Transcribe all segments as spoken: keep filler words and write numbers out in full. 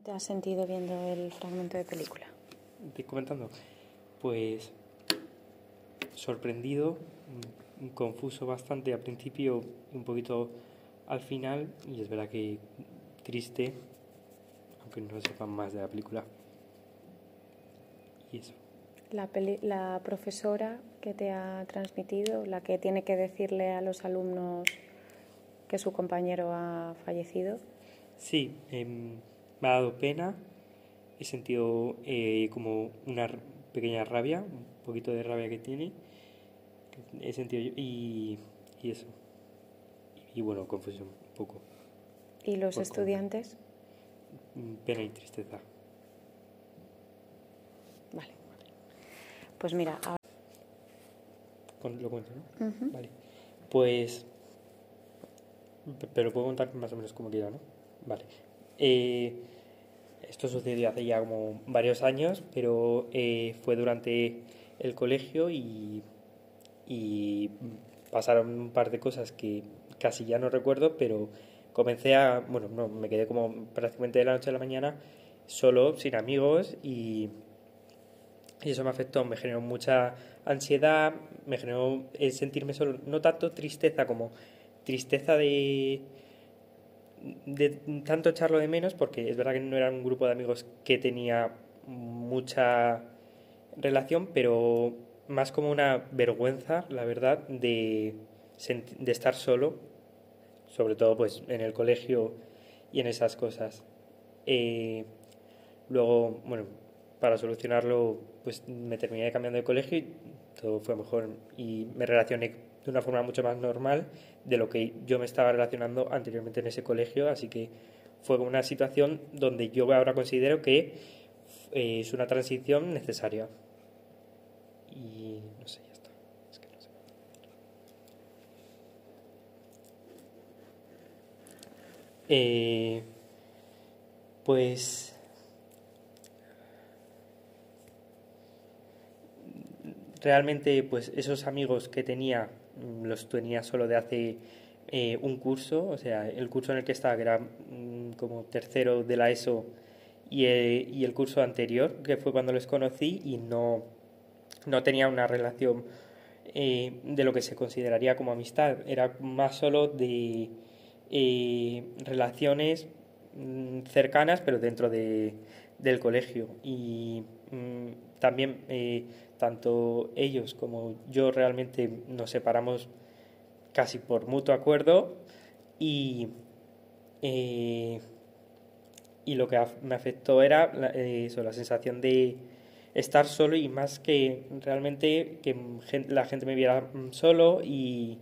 ¿Cómo te has sentido viendo el fragmento de película? Estoy comentando, pues sorprendido, mm, confuso bastante al principio, un poquito al final, y es verdad que triste, aunque no sepan más de la película. Y eso. La, peli- la profesora que te ha transmitido, la que tiene que decirle a los alumnos que su compañero ha fallecido. Sí, em, me ha dado pena, he sentido eh, como una r- pequeña rabia, un poquito de rabia que tiene, que he sentido yo, y, y eso. Y bueno, confusión un poco, ¿Y los por cómo- estudiantes? mm, pena y tristeza. Vale. Pues mira, ahora... Con- Lo cuento, ¿no? Ujú. Vale. Pues, pe- pero puedo contar más o menos como quiera, ¿no? Vale. Eh, esto sucedió hace ya como varios años, pero eh, fue durante el colegio y, y pasaron un par de cosas que casi ya no recuerdo, pero comencé a, bueno, no, me quedé como prácticamente de la noche a la mañana solo, sin amigos y, y eso me afectó, me generó mucha ansiedad, me generó el sentirme solo, no tanto tristeza como tristeza de, de tanto echarlo de menos, porque es verdad que no era un grupo de amigos que tenía mucha relación, pero más como una vergüenza, la verdad, de, sent- de estar solo, sobre todo pues en el colegio y en esas cosas. Eh, luego, bueno, para solucionarlo, pues me terminé cambiando de colegio y todo fue mejor y me relacioné de una forma mucho más normal de lo que yo me estaba relacionando anteriormente en ese colegio, así que fue una situación donde yo ahora considero que eh, es una transición necesaria. Y no sé, ya está. Es que no sé. Eh, pues realmente pues esos amigos que tenía mm, los tenía solo de hace eh, un curso, o sea, el curso en el que estaba, que era mm, como tercero de la ESO, y, eh, y el curso anterior, que fue cuando les conocí, y no, no tenía una relación eh, de lo que se consideraría como amistad, era más solo de eh, relaciones mm, cercanas, pero dentro de, del colegio. Y mm, también eh, tanto ellos como yo realmente nos separamos casi por mutuo acuerdo y, eh, y lo que af- me afectó era la, eh, eso, la sensación de estar solo y más que realmente que gen- la gente me viera mm, solo y,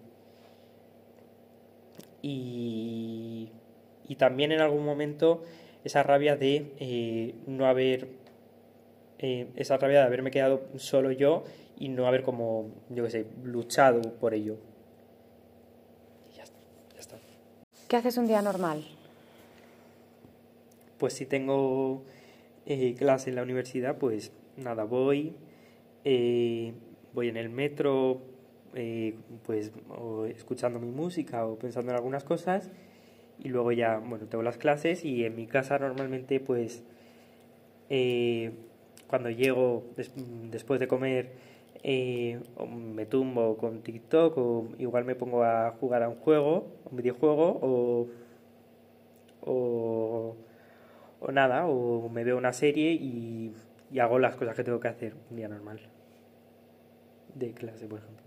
y, y también en algún momento esa rabia de eh, no haber eh, esa rabia de haberme quedado solo yo y no haber como yo qué sé luchado por ello. Y ya está, ya está. ¿Qué haces un día normal? Pues si tengo eh, clase en la universidad, pues nada, voy, eh, voy en el metro, eh, pues o escuchando mi música o pensando en algunas cosas y luego ya, bueno, tengo las clases y en mi casa normalmente pues eh, cuando llego des- después de comer eh, o me tumbo con TikTok o igual me pongo a jugar a un juego, un videojuego o, o, o nada, o me veo una serie y, y hago las cosas que tengo que hacer un día normal de clase, por ejemplo.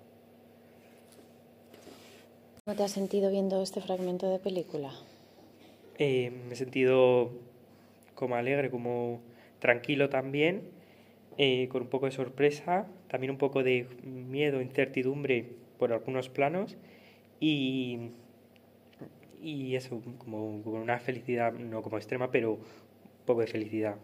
¿Cómo te has sentido viendo este fragmento de película? Eh, me he sentido como alegre, como tranquilo también, eh, con un poco de sorpresa, también un poco de miedo, incertidumbre por algunos planos y, y eso, como, como una felicidad, no como extrema, pero un poco de felicidad.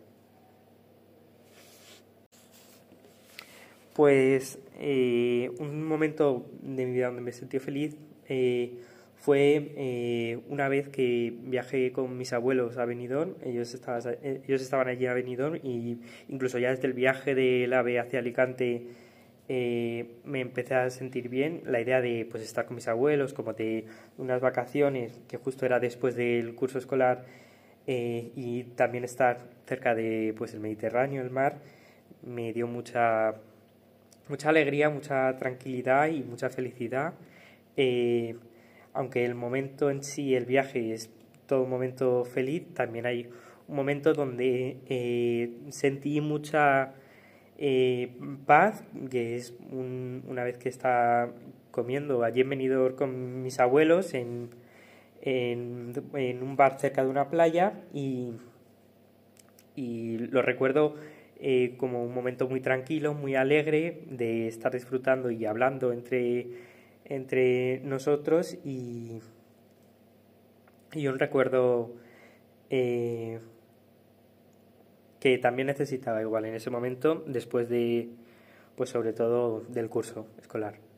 Pues eh, un momento de mi vida donde me sentí feliz eh, fue eh, una vez que viajé con mis abuelos a Benidorm. Ellos estaban, ellos estaban allí a Benidorm y incluso ya desde el viaje del AVE hacia Alicante eh, me empecé a sentir bien. La idea de pues estar con mis abuelos, como de unas vacaciones, que justo era después del curso escolar, eh, y también estar cerca de pues, el Mediterráneo, el mar, me dio mucha, mucha alegría, mucha tranquilidad y mucha felicidad. Eh, aunque el momento en sí, el viaje, es todo un momento feliz, también hay un momento donde eh, sentí mucha eh, paz, que es un- una vez que estaba comiendo allí en Benidorm con mis abuelos en, en, en un bar cerca de una playa y, y lo recuerdo eh, como un momento muy tranquilo, muy alegre de estar disfrutando y hablando entre, entre nosotros y, y un recuerdo eh, que también necesitaba igual en ese momento después de, pues sobre todo del curso escolar.